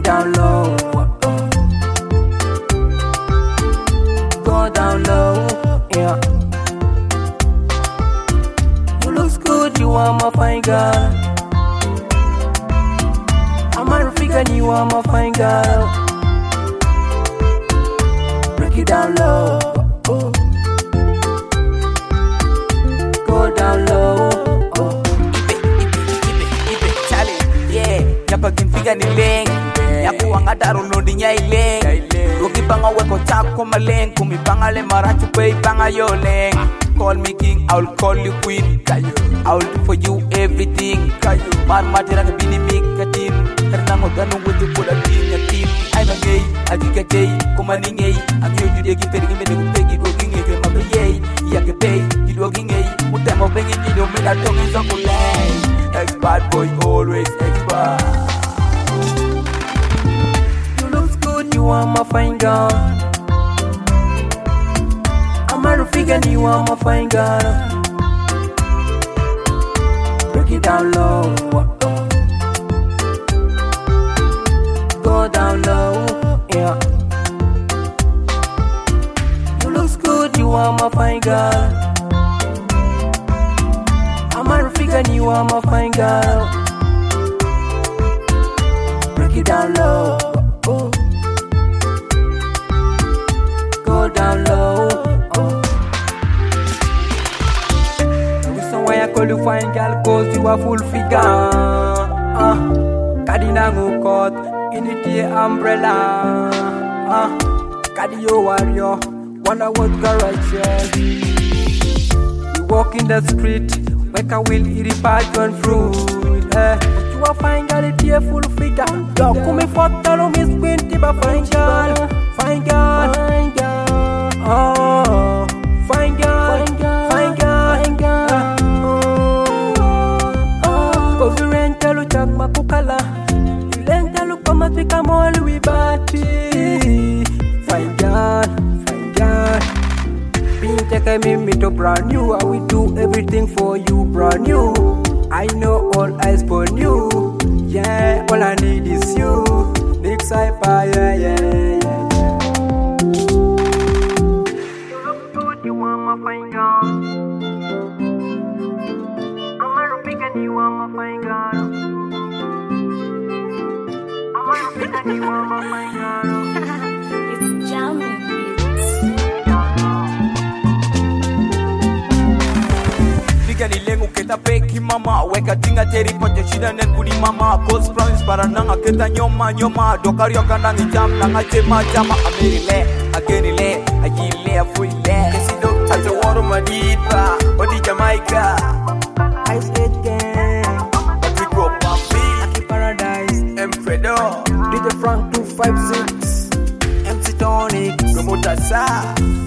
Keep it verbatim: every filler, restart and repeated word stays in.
it down low. Go down low, yeah. You looks good, you are my fine girl. I'm a figure, you are my fine girl. Break it down low, oh. Go down low, oh. Ibe, ibe, ibe, chale, yeah. Yapa kimfiga ni leng, yaku wangata rulondi nya ileng. Yogi banga weko chako maleng, kumi banga le marachu pay banga yo leng. Call me king, I'll call you queen. I'll do for you everything. Man matira ke bini mikatin. Karena ngoganu wutu pula tin ya tin. I'm a gay, I think a gay, kuma ni gay. I'm you you degi pegi me degi pegi dogi nge ke mabe yay. Ya ke pay, you dogi nge. Mutemo bengi ni do me da tongi zongo lay. Ex bad boy always ex bad. You look good, you are my fine girl. I'm a figure, you are my fine girl. Break it down low, go down low, yeah. You look good, you are my fine girl. I'm a figure, you are my fine girl. Break it down low, oh. Go down low, oh. The reason why I call you fine girl, cause you are full figure. Uh, Kadinangu coat, in it umbrella. Uh, Kadio warrior, wanna walk righteous. You walk in the street, make a will eat it passion fruit. Eh. You are fine girl, it a full figure. Yo, come me for tell me squinty, but fine girl, fine girl, fine girl. Oh, fine girl, fine girl, fine girl, fine girl. Oh, cause you rent lu chak makukala, you rent lu kama tika molu wibati. Fine girl, fine girl. Being take me me to brand new, I will do everything for you brand new. I know all eyes on you, yeah. All I need is you, big cypher, yeah, yeah, yeah, yeah. You look good, you are my fine girl. I'm a big and you are my fine girl. I'm a big and you are my fine girl. It's jamming beats. Figa ni lengu keta peki mama. Weka tinga teri pojo shida nen kuni mama. Cold Springs para nanga keta nyoma nyoma. Dokari yoka nangi jam nanga jema jama. Amerile, agenile, agile, afuile. Kesi dok taja waro madipa. Odi Jamaica Ice Age Gang, Patrico Pambil Aki Paradise, M. Fredo D J Frank two five six, M C Tonic Promota Sa